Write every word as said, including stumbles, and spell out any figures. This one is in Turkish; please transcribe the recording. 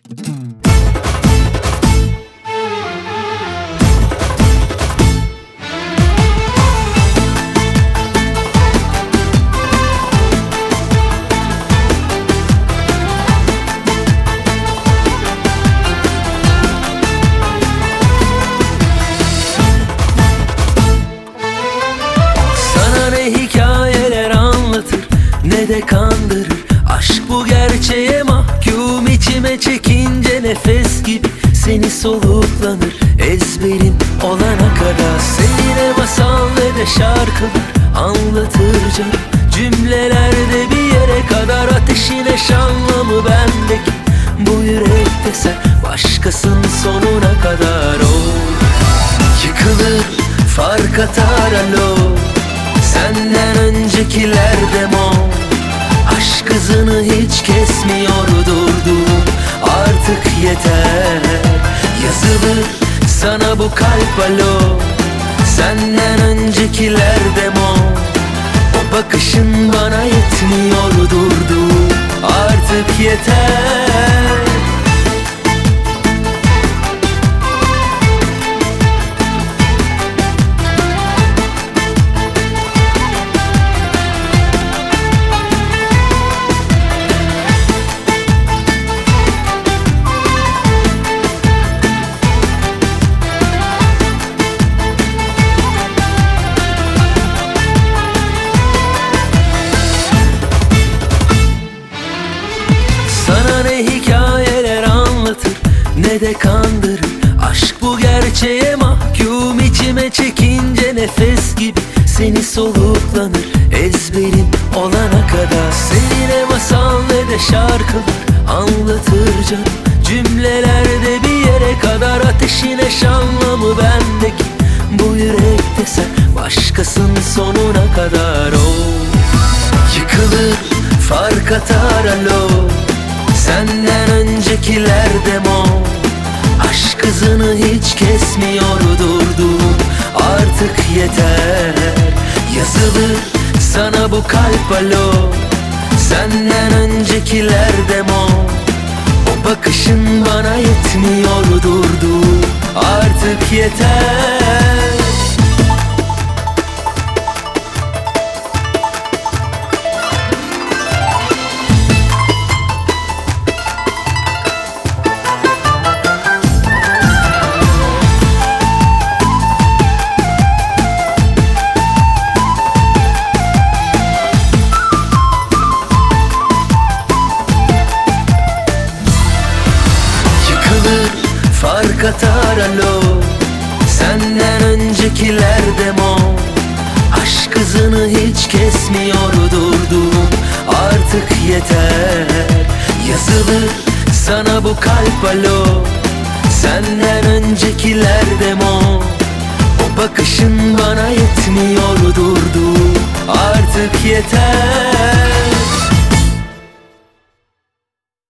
Ne de kandırır aşk, bu gerçeğe mahkum. İçime çekince nefes gibi seni soluklanır, ezberim olana kadar. Seni ne masal ne de şarkılar anlatır canım, cümlelerde bir yere kadar. Ateşin eş anlamı bendeki, bu yürekte sen başkasın sonuna kadar. O yıkılır, fark atar alo, senden öncekiler demo. Aşk hızını hiç kesmiyor durduğum, artık yeter. Yazılır sana bu kalp alo, senden öncekiler demo. O bakışın bana yetmiyor durduğum, artık yeter. Ne de kandırır aşk, bu gerçeğe mahkum. İçime çekince nefes gibi seni soluklanır, ezberim olana kadar. Seni ne masal ne de şarkılar anlatır canım, cümlelerde bir yere kadar. Ateşin eş anlamı bendeki, bu yürekte sen başkasın sonuna kadar. O yıkılır, fark atar alo, senden öncekiler demo. Aşk hızını hiç kesmiyor durduğum, artık yeter. Yazılır sana bu kalp alo, senden öncekiler demo. O bakışın bana yetmiyor durduğum, artık yeter. Fark atar alo, senden öncekiler demo. Aşk hızını hiç kesmiyor durduğum, artık yeter. Yazılır sana bu kalp alo, senden öncekiler demo. O bakışın bana yetmiyor durduğum, artık yeter.